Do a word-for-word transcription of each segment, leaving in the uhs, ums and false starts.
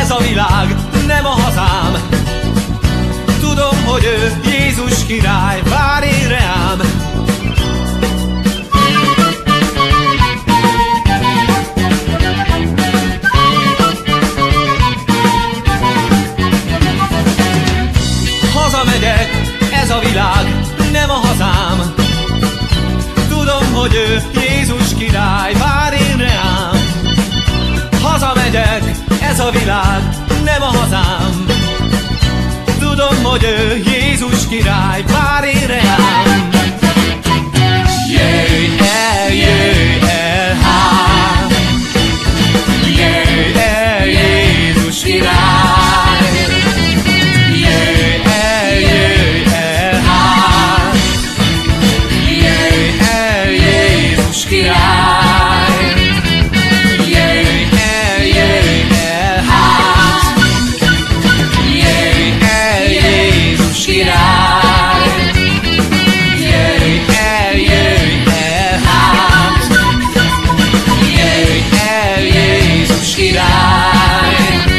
ez a világ nem a hazám. Tudom, hogy ő Jézus király, vár én reám. Hazamegyek, ez a világ nem a hazám. Tudom, hogy ő Jézus király, vár én reám. Hazamegyek, ez a világ nem a hazám. Tudom, hogy ő Jézus király, vár én reám. Jöjj el, jöjj el, hát, jöjj el, Jézus király. Jöjj el, jöjj el, hát, jöjj el, Jézus király. Jöjj el, jöjj el, hát, jöjj el, Jézus király. Jöjj el, jöjj el, hát, jöjj el, Jézus király.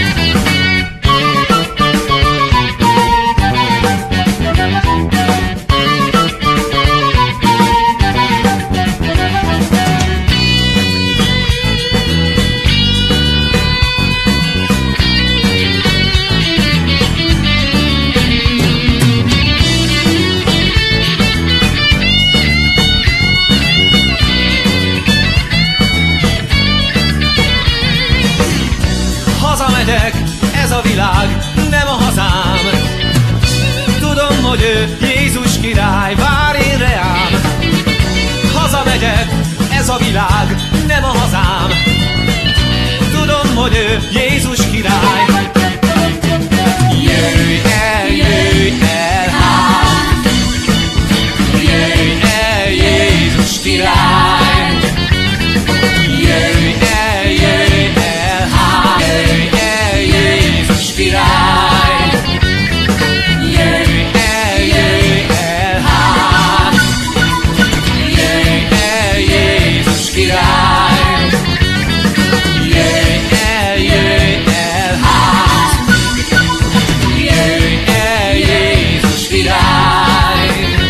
Hazamegyek, ez a világ nem a hazám. Tudom, hogy ő Jézus király, vár én reám. Hazamegyek, ez a világ nem a hazám. Tudom, hogy ő Jézus király. Jöjj el, jöjj el, hát, jöjj el, Jézus király. Jöjj el, jöjj el, hát, jöjj el, Jézus király. Jöjj el, jöjj el, hát, jöjj el, Jézus király. Jöjj el, jöjj el, hát, jöjj el, Jézus király.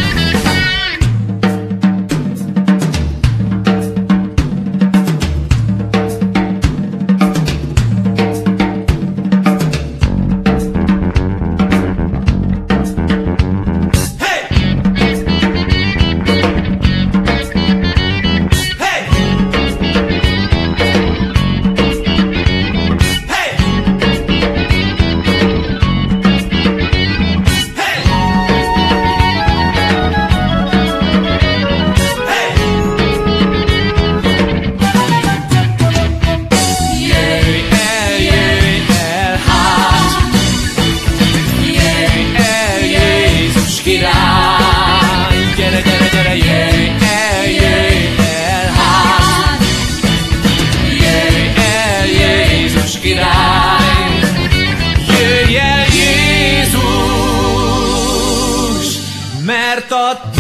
Gyere, gyere, gyere, jöjj el, jöjj el, hát, jöjj el, Jézus király. Jöjj el, Jézus, mert a